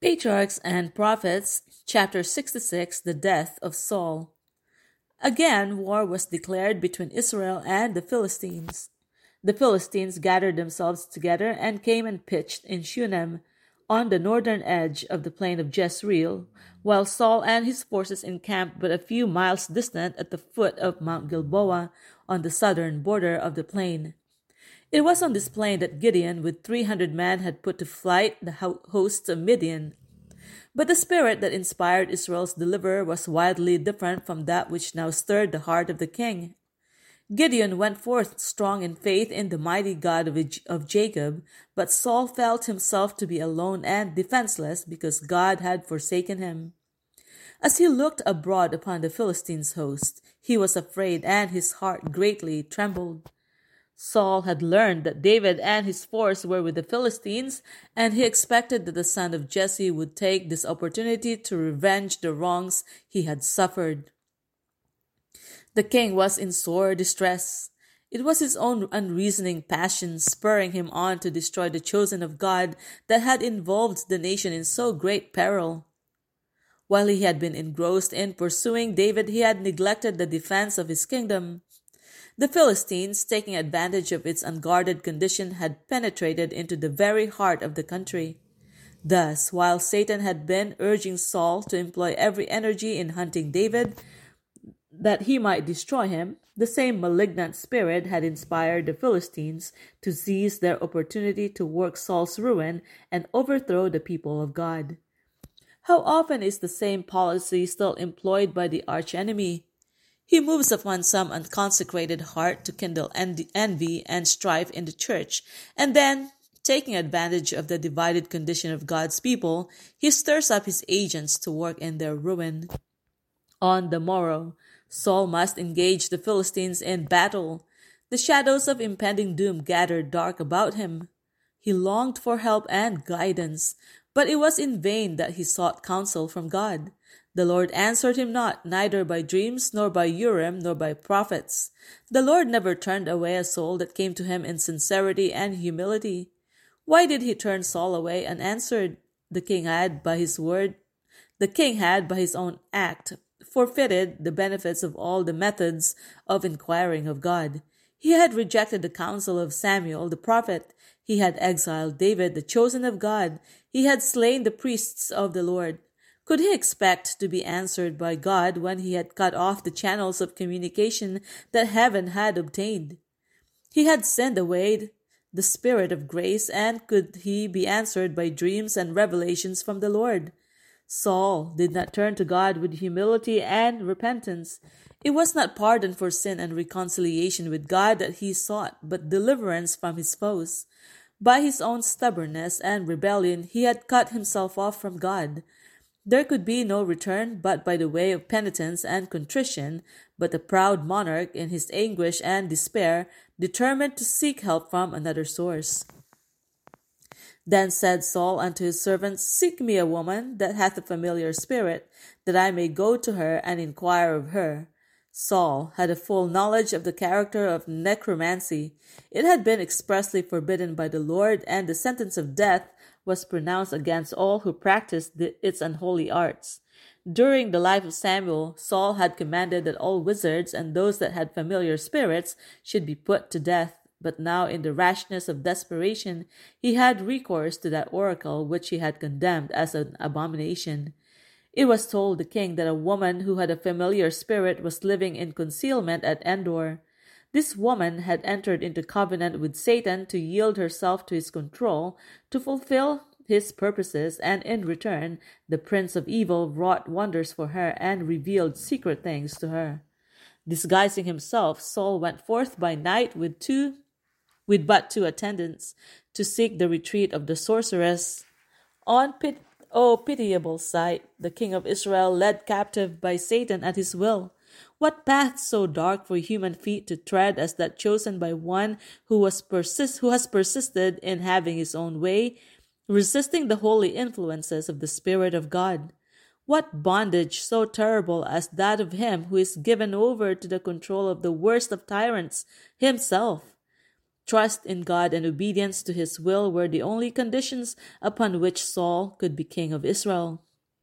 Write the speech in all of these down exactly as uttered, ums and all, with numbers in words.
Patriarchs and Prophets, chapter sixty-six, the death of Saul. Again, war was declared between Israel and the Philistines. The Philistines gathered themselves together and came and pitched in Shunem, on the northern edge of the plain of Jezreel, while Saul and his forces encamped but a few miles distant at the foot of Mount Gilboa on the southern border of the plain. It was on this plain that Gideon with three hundred men had put to flight the hosts of Midian. But the spirit that inspired Israel's deliverer was widely different from that which now stirred the heart of the king. Gideon went forth strong in faith in the mighty God of, of Jacob, but Saul felt himself to be alone and defenseless because God had forsaken him. As he looked abroad upon the Philistines' host, he was afraid and his heart greatly trembled. Saul had learned that David and his force were with the Philistines, and he expected that the son of Jesse would take this opportunity to revenge the wrongs he had suffered. The king was in sore distress. It was his own unreasoning passion spurring him on to destroy the chosen of God that had involved the nation in so great peril. While he had been engrossed in pursuing David, he had neglected the defense of his kingdom. The Philistines, taking advantage of its unguarded condition, had penetrated into the very heart of the country. Thus, while Satan had been urging Saul to employ every energy in hunting David, that he might destroy him, the same malignant spirit had inspired the Philistines to seize their opportunity to work Saul's ruin and overthrow the people of God. How often is the same policy still employed by the archenemy? He moves upon some unconsecrated heart to kindle envy and strife in the church, and then, taking advantage of the divided condition of God's people, he stirs up his agents to work in their ruin. On the morrow, Saul must engage the Philistines in battle. The shadows of impending doom gathered dark about him. He longed for help and guidance, but it was in vain that he sought counsel from God. The Lord answered him not, neither by dreams, nor by Urim, nor by prophets. The Lord never turned away a soul that came to him in sincerity and humility. Why did he turn Saul away unanswered? The king had, by his word, the king had, by his own act, forfeited the benefits of all the methods of inquiring of God. He had rejected the counsel of Samuel the prophet. He had exiled David, the chosen of God. He had slain the priests of the Lord. Could he expect to be answered by God when he had cut off the channels of communication that heaven had obtained? He had sent away the Spirit of grace, and could he be answered by dreams and revelations from the Lord? Saul did not turn to God with humility and repentance. It was not pardon for sin and reconciliation with God that he sought, but deliverance from his foes. By his own stubbornness and rebellion, he had cut himself off from God. There could be no return but by the way of penitence and contrition, but the proud monarch, in his anguish and despair, determined to seek help from another source. Then said Saul unto his servants, Seek me a woman that hath a familiar spirit, that I may go to her and inquire of her. Saul had a full knowledge of the character of necromancy. It had been expressly forbidden by the Lord, and the sentence of death was pronounced against all who practiced the, its unholy arts. During the life of Samuel, Saul had commanded that all wizards and those that had familiar spirits should be put to death. But now, in the rashness of desperation, he had recourse to that oracle which he had condemned as an abomination. It was told the king that a woman who had a familiar spirit was living in concealment at Endor. This woman had entered into covenant with Satan to yield herself to his control, to fulfill his purposes, and in return the prince of evil wrought wonders for her and revealed secret things to her. Disguising himself, Saul went forth by night with two with but two attendants, to seek the retreat of the sorceress. On pit, O pitiable sight, the king of Israel led captive by Satan at his will. What path so dark for human feet to tread as that chosen by one who was persist who has persisted in having his own way, resisting the holy influences of the Spirit of God? What bondage so terrible as that of him who is given over to the control of the worst of tyrants, himself? Trust in God and obedience to his will were the only conditions upon which Saul could be king of Israel.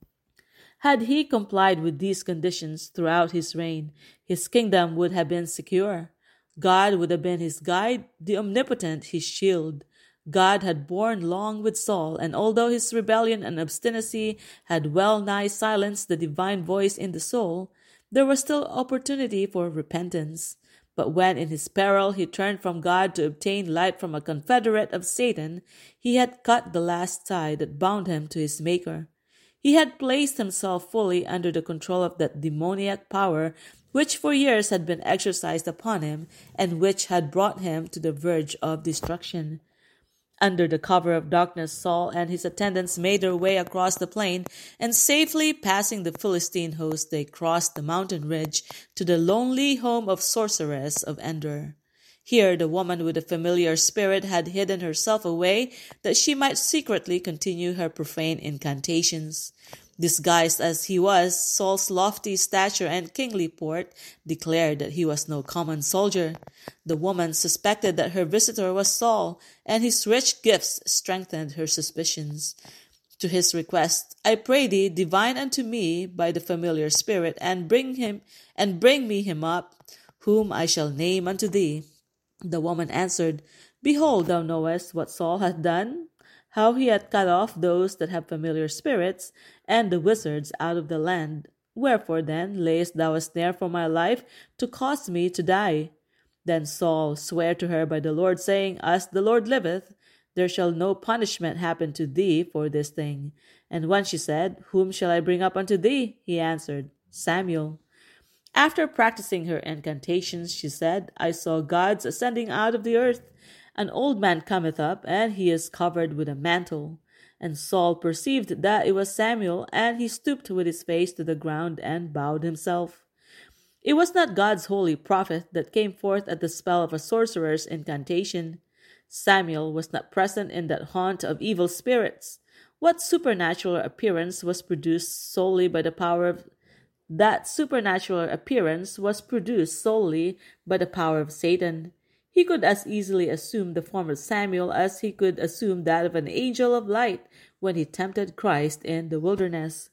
Had he complied with these conditions throughout his reign, his kingdom would have been secure. God would have been his guide, the omnipotent his shield. God had borne long with Saul, and although his rebellion and obstinacy had well nigh silenced the divine voice in the soul, there was still opportunity for repentance. But when in his peril he turned from God to obtain light from a confederate of Satan, he had cut the last tie that bound him to his Maker. He had placed himself fully under the control of that demoniac power which for years had been exercised upon him and which had brought him to the verge of destruction. Under the cover of darkness, Saul and his attendants made their way across the plain, and safely passing the Philistine host, they crossed the mountain ridge to the lonely home of sorceress of Endor. Here the woman with the familiar spirit had hidden herself away that she might secretly continue her profane incantations. Disguised as he was, Saul's lofty stature and kingly port declared that he was no common soldier. The woman suspected that her visitor was Saul, and his rich gifts strengthened her suspicions. To his request, "I pray thee, divine unto me by the familiar spirit, and bring him and bring me him up, whom I shall name unto thee." The woman answered, "Behold, thou knowest what Saul hath done, how he hath cut off those that have familiar spirits, and the wizards out of the land. Wherefore then layest thou a snare for my life, to cause me to die?" Then Saul sware to her by the Lord, saying, "As the Lord liveth, there shall no punishment happen to thee for this thing." And when she said, "Whom shall I bring up unto thee?" he answered, "Samuel." After practicing her incantations, she said, "I saw gods ascending out of the earth. An old man cometh up, and he is covered with a mantle." And Saul perceived that it was Samuel, and he stooped with his face to the ground and bowed himself. It was not God's holy prophet that came forth at the spell of a sorcerer's incantation. Samuel was not present in that haunt of evil spirits. What supernatural appearance was produced solely by the power of that supernatural appearance was produced solely by the power of Satan. He could as easily assume the form of Samuel as he could assume that of an angel of light when he tempted Christ in the wilderness.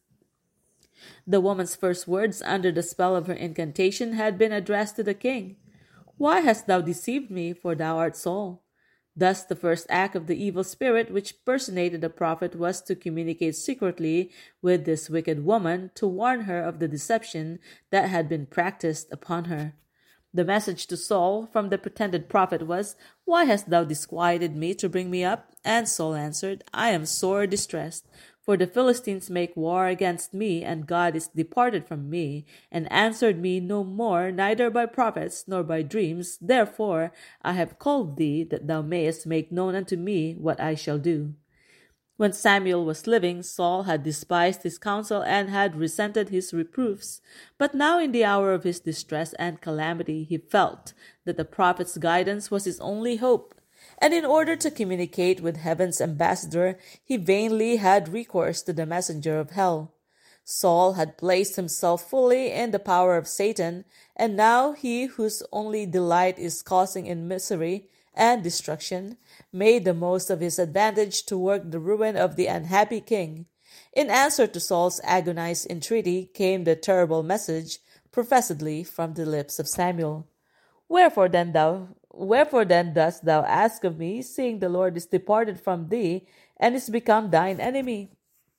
The woman's first words under the spell of her incantation had been addressed to the king. "Why hast thou deceived me, for thou art Saul?" Thus the first act of the evil spirit which personated the prophet was to communicate secretly with this wicked woman to warn her of the deception that had been practiced upon her. The message to Saul from the pretended prophet was, "Why hast thou disquieted me to bring me up?" And Saul answered, "I am sore distressed, for the Philistines make war against me, and God is departed from me, and answered me no more, neither by prophets nor by dreams. Therefore I have called thee, that thou mayest make known unto me what I shall do." When Samuel was living, Saul had despised his counsel and had resented his reproofs. But now in the hour of his distress and calamity, he felt that the prophet's guidance was his only hope. And in order to communicate with heaven's ambassador, he vainly had recourse to the messenger of hell. Saul had placed himself fully in the power of Satan, and now he whose only delight is causing in misery and destruction, made the most of his advantage to work the ruin of the unhappy king. In answer to Saul's agonized entreaty came the terrible message, professedly from the lips of Samuel. Wherefore then thou wherefore then dost thou ask of me, seeing the Lord is departed from thee, and is become thine enemy?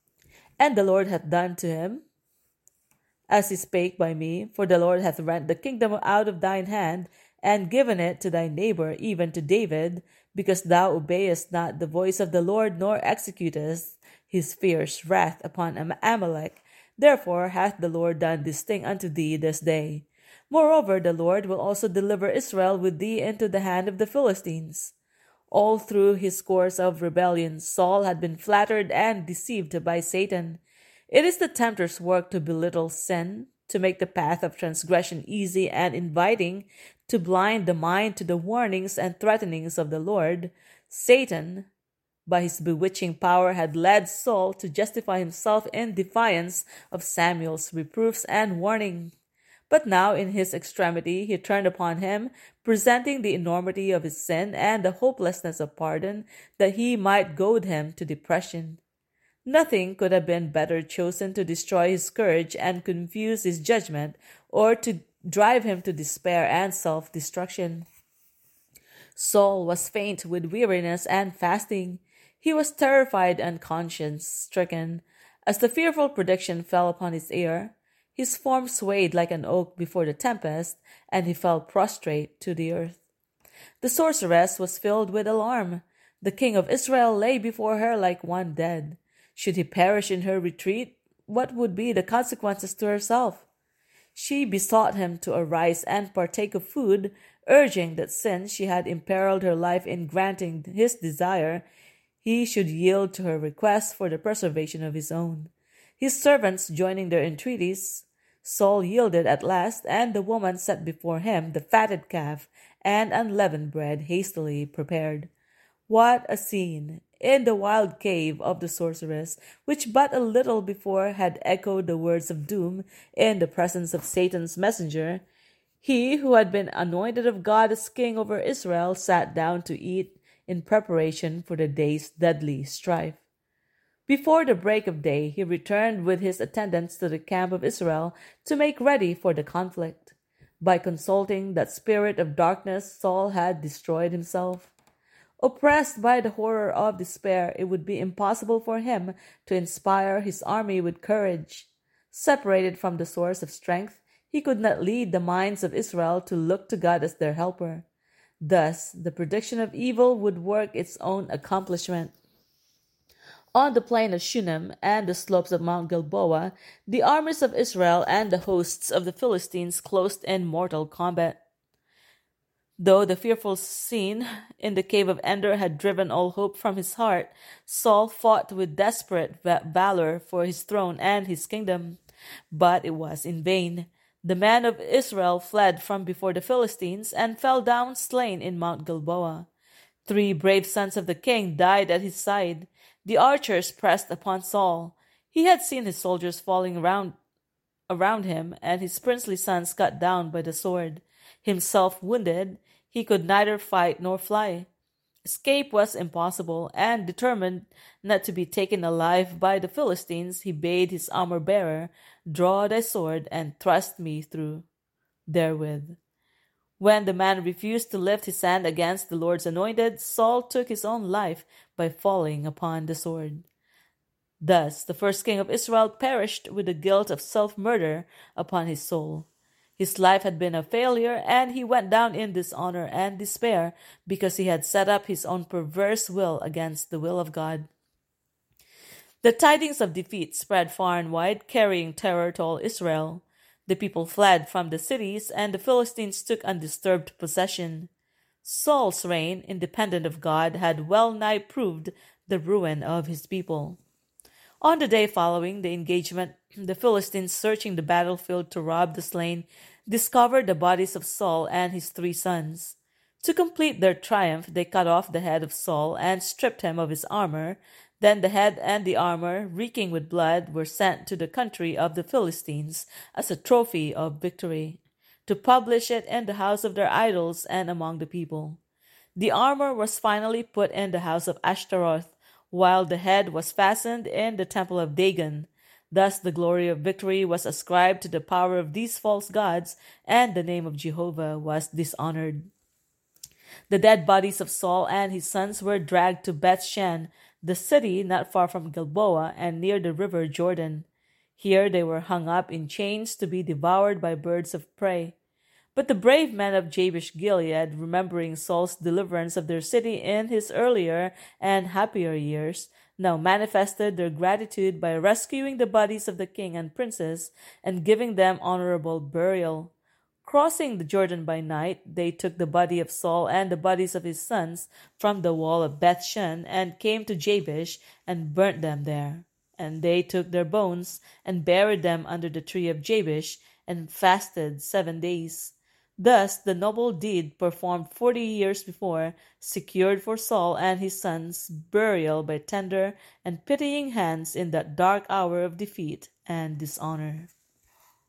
And the Lord hath done to him as he spake by me, for the Lord hath rent the kingdom out of thine hand, and given it to thy neighbor, even to David, because thou obeyest not the voice of the Lord, nor executest his fierce wrath upon Am- Amalek. Therefore hath the Lord done this thing unto thee this day. Moreover, the Lord will also deliver Israel with thee into the hand of the Philistines. All through his course of rebellion, Saul had been flattered and deceived by Satan. It is the tempter's work to belittle sin, to make the path of transgression easy and inviting, to blind the mind to the warnings and threatenings of the Lord. Satan, by his bewitching power, had led Saul to justify himself in defiance of Samuel's reproofs and warning. But now, in his extremity, he turned upon him, presenting the enormity of his sin and the hopelessness of pardon, that he might goad him to depression. Nothing could have been better chosen to destroy his courage and confuse his judgment, or to drive him to despair and self destruction. Saul was faint with weariness and fasting. He was terrified and conscience stricken. As the fearful prediction fell upon his ear, his form swayed like an oak before the tempest, and he fell prostrate to the earth. The sorceress was filled with alarm. The king of Israel lay before her like one dead. Should he perish in her retreat, what would be the consequences to herself? She besought him to arise and partake of food, urging that since she had imperiled her life in granting his desire, he should yield to her request for the preservation of his own. His servants joining their entreaties, Saul yielded at last, and the woman set before him the fatted calf and unleavened bread hastily prepared. What a scene! In the wild cave of the sorceress, which but a little before had echoed the words of doom in the presence of Satan's messenger, he who had been anointed of God as king over Israel sat down to eat in preparation for the day's deadly strife. Before the break of day, he returned with his attendants to the camp of Israel to make ready for the conflict. By consulting that spirit of darkness, Saul had destroyed himself. Oppressed by the horror of despair, it would be impossible for him to inspire his army with courage. Separated from the source of strength, he could not lead the minds of Israel to look to God as their helper. Thus, the prediction of evil would work its own accomplishment. On the plain of Shunem and the slopes of Mount Gilboa, the armies of Israel and the hosts of the Philistines closed in mortal combat. Though the fearful scene in the cave of Endor had driven all hope from his heart, Saul fought with desperate valor for his throne and his kingdom. But it was in vain. The men of Israel fled from before the Philistines and fell down slain in Mount Gilboa. Three brave sons of the king died at his side. The archers pressed upon Saul. He had seen his soldiers falling around, around him, and his princely sons cut down by the sword. Himself wounded, he could neither fight nor fly. Escape was impossible, and determined not to be taken alive by the Philistines, he bade his armor-bearer, "Draw thy sword, and thrust me through therewith." When the man refused to lift his hand against the Lord's anointed, Saul took his own life by falling upon the sword. Thus the first king of Israel perished with the guilt of self-murder upon his soul. His life had been a failure, and he went down in dishonor and despair because he had set up his own perverse will against the will of God. The tidings of defeat spread far and wide, carrying terror to all Israel. The people fled from the cities, and the Philistines took undisturbed possession. Saul's reign, independent of God, had well nigh proved the ruin of his people. On the day following the engagement, the Philistines, searching the battlefield to rob the slain, discovered the bodies of Saul and his three sons. To complete their triumph, they cut off the head of Saul and stripped him of his armor. Then the head and the armor, reeking with blood, were sent to the country of the Philistines as a trophy of victory, to publish it in the house of their idols and among the people. The armor was finally put in the house of Ashtaroth, while the head was fastened in the temple of Dagon. Thus the glory of victory was ascribed to the power of these false gods, and the name of Jehovah was dishonored. The dead bodies of Saul and his sons were dragged to Beth-shan, the city not far from Gilboa and near the river Jordan. Here they were hung up in chains to be devoured by birds of prey. But the brave men of Jabesh Gilead, remembering Saul's deliverance of their city in his earlier and happier years, now manifested their gratitude by rescuing the bodies of the king and princes and giving them honorable burial. Crossing the Jordan by night, they took the body of Saul and the bodies of his sons from the wall of Beth-shan and came to Jabesh and burnt them there. And they took their bones and buried them under the tree of Jabesh and fasted seven days. Thus the noble deed performed forty years before secured for Saul and his sons burial by tender and pitying hands in that dark hour of defeat and dishonor.